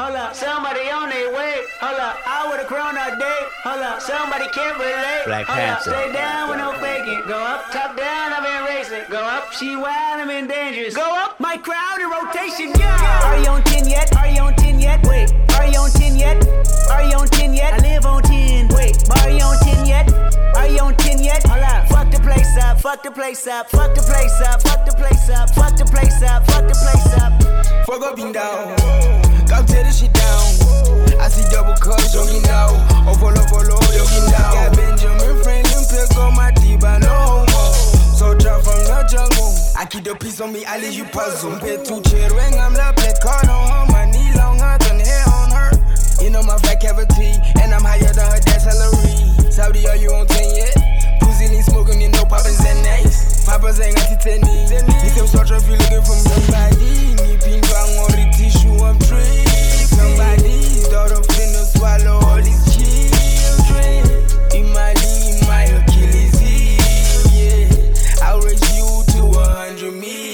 Hold up, somebody on their way. Hold up, I would've grown all day. Hold up, somebody can't relate. Black Hold up, Panther. stay down with no faking. Go up, top down, I've been racing. Go up, she wild, I'm in dangerous. Go up, my crowd in rotation, yeah. Are you on 10 yet? Are you on 10 yet? Wait, are you on 10 yet? Are you on 10 yet? I live on 10. Wait, are you on 10 yet? Are you on 10 yet? Hold up, fuck the place up, fuck the place up, fuck the place up, fuck the place up, fuck the place up, fuck the place up. Fuck up and down, come tear this shit down. I see double cups, yogi now. Oh, follow, yogi now. Got Benjamin Franklin pick on my teeth, but no homo. So drop from the jungle. I keep the peace on me, I leave you puzzle. Pet two chair ring, I'm the black card on her. My knee longer than hair on her. You know my fat cavity, and I'm higher than her dad's salary. Saudi, are you on 10 yet? Pussy lean smoking, you know Papa's and nice. Papa's ain't got the 10. Need them such if you looking for somebody. Need pink bang on the tissue, I'm tree. Somebody's daughter finna swallow all these children. In my Achilles heel, yeah. I'll raise you to 100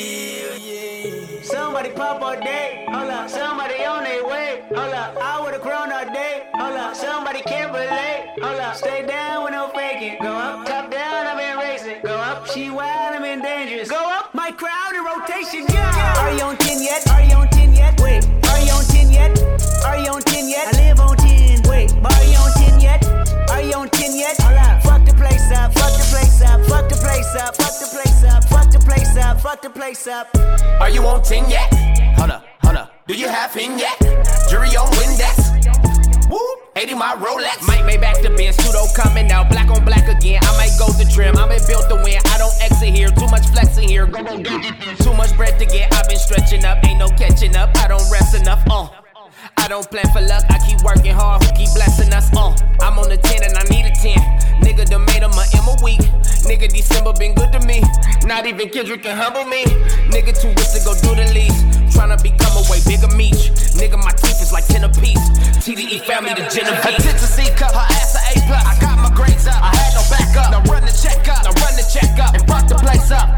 million. Somebody pop all day, hold up. Somebody on their way, hold up. I would've grown all day, hold up. Somebody can't relate, hold up. Stay down with no faking. Go up, top down, I've been racing. Go up, she wild, I'm in dangerous. Go up, my crowd in rotation, yeah. Are you on 10 yet? Are you on 10 yet? Wait, are you on 10 yet? Are you on 10 yet? I live on 10. Wait, are you on 10 yet? Are you on 10 yet? Hold up, fuck the place up, fuck the place up, fuck the place up, fuck the place up, fuck the place up, fuck the place up. Are you on 10 yet? Hold up. Do you have him yet? Jury on Windex. Woo, 80 my Rolex. Might make back the Benz, pseudo coming out, black on black again. I might go to trim, I been built to win. I don't exit here, too much flexing here. Go, too much bread to get, I've been stretching up, ain't no catching up. I don't rest enough, I don't plan for luck, I keep working hard, who keep blessing us, I'm on the 10 and I need a 10. Nigga done made him a M a week. Nigga December been good to me. Not even Kendrick can humble me. Nigga too rich to go do the least. Tryna become a way bigger meat. Nigga my teeth is like 10 apiece. TDE family to Genevieve. Attention C cup, her ass a A+. I got my grades up, I had no backup. Now run the check up, and fuck the place up,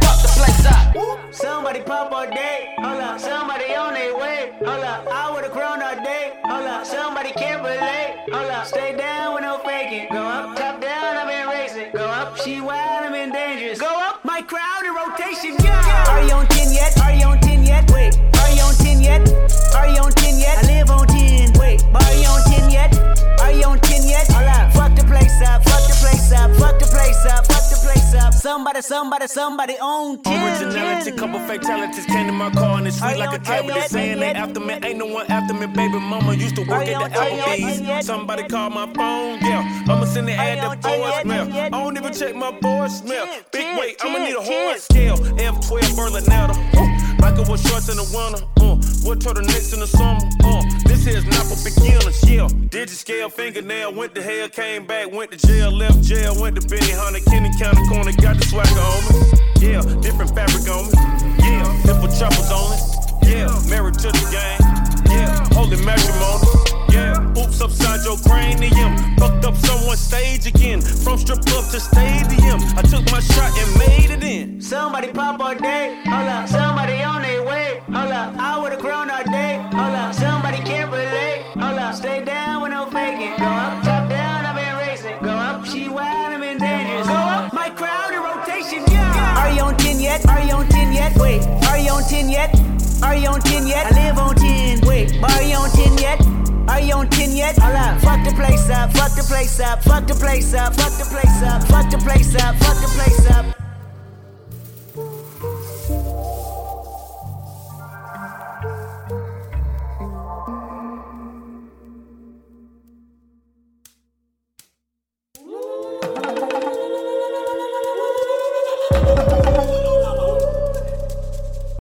Somebody pop all day, hold up. Somebody on their way, hold up. I would've grown all day, hold up. Somebody can't relate, hold up. Stay down with no faking. Go up, top down, I've been racing. Go up, she wild, I'm in dangerous. Go up, my crowd in rotation, yeah. Are you on 10 yet? Are you on 10 yet? Wait, are you on 10 yet? Are you on 10 yet? I live on 10. Wait, are you on 10 yet? Are you on 10 yet? Hold up, fuck the place up, fuck the place up, fuck the place up, fuck the place up. Somebody on 10. Originality, couple fatalities came to my car and it's sweet like a cabinet. Saying they after me, ain't no one after me. Baby mama used to work at the Applebee's. Somebody called my phone, yeah. I'ma send the ad that voicemail. I don't even check my voicemail. Big weight, I'ma need a horn scale. F12 Berlinetta. Michael was shorts in the winter. What turtlenecks in the summer? This here's not for beginners, yeah. Digit scale, fingernail, went to hell, came back, went to jail, left jail, went to Benny Hunter, Kenny County Corner, got the swagger on me. Yeah, different fabric on me. Yeah, nipple choppers on it. Yeah, married to the game. Yeah, holy matrimony. Yeah, oops upside your cranium. Fucked up someone's stage again. From strip club to stadium. I took my shot and made it in. Somebody pop all day, hold up. Somebody on their way, hold up. I would've grown all day, hold up. Somebody can't relate, hold up. Stay down with no faking. Go up, top down, I've been racing. Go up, she wild, I'm in dangerous. Go up, my crowd in rotation, yeah. Are you on 10 yet? Are you on 10 yet? Wait, are you on 10 yet? Are you on 10 yet? I live on 10. Wait, are you on 10 yet? Are you on 10 yet? Hold up, fuck the place up, fuck the place up, fuck the place up, fuck the place up, fuck the place up, fuck the place up.